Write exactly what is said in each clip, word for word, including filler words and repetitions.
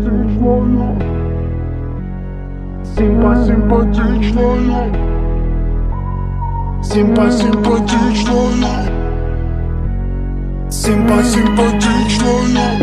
симпатичная, симпа-симпатичная, симпа-симпатичная, симпа-симпатичная.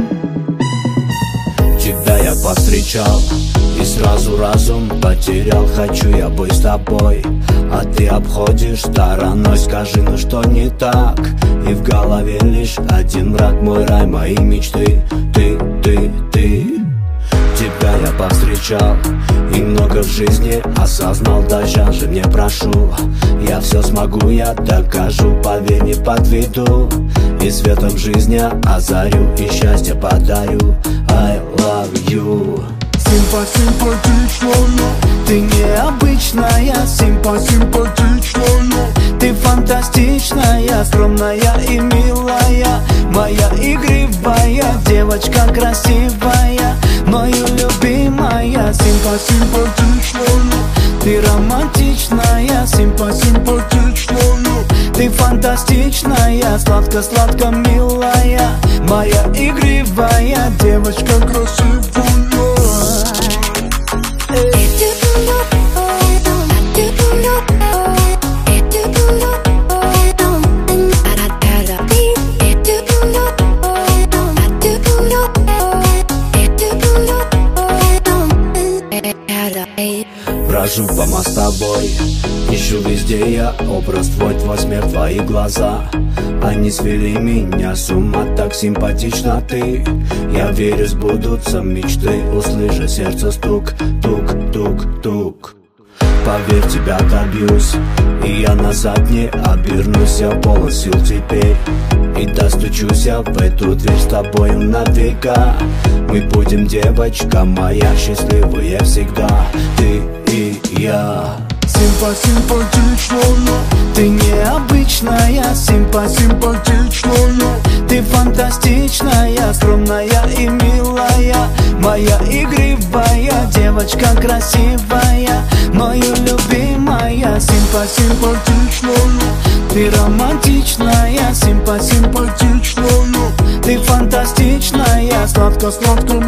Тебя я повстречал и сразу разум потерял. Хочу я быть с тобой, а ты обходишь стороной. Скажи, ну что не так? И в голове лишь один мрак. Мой рай, мои мечты, ты, ты, ты. Тебя я повстречал и много в жизни осознал. Даже же мне прошу, я все смогу, я докажу. Поверь, не подведу, и светом жизни озарю, и счастье подарю. I love you. Симпа-симпатичная, Ты необычная, симпа-симпатичная, ты фантастичная, скромная и милая. Моя игривая девочка красивая, мою любимая. симпа-симпатичная, Ты романтичная, симпа-симпатичная, ты фантастичная, сладко-сладко милая. Моя игривая девочка красивая. Брожу по мостовой, ищу везде я образ твой, твой смех, твои глаза. Они свели меня с ума, так симпатична ты. Я верю, сбудутся мечты, услыша сердце стук, тук, тук, тук. Поверь, тебя добьюсь, и я назад не обернусь. Я полон сил теперь, и достучусь я в эту дверь с тобою на века. Мы будем, девочка моя, счастливые всегда, ты и я. Симпа-симпатичная, Ты необычная, симпа-симпатичная, ты фантастичная, скромная и милая. Моя игривая девочка красивая, мою любимая. симпа-симпатичная, Ты романтичная, симпа-симпатичная, ты фантастичная, сладко-сладко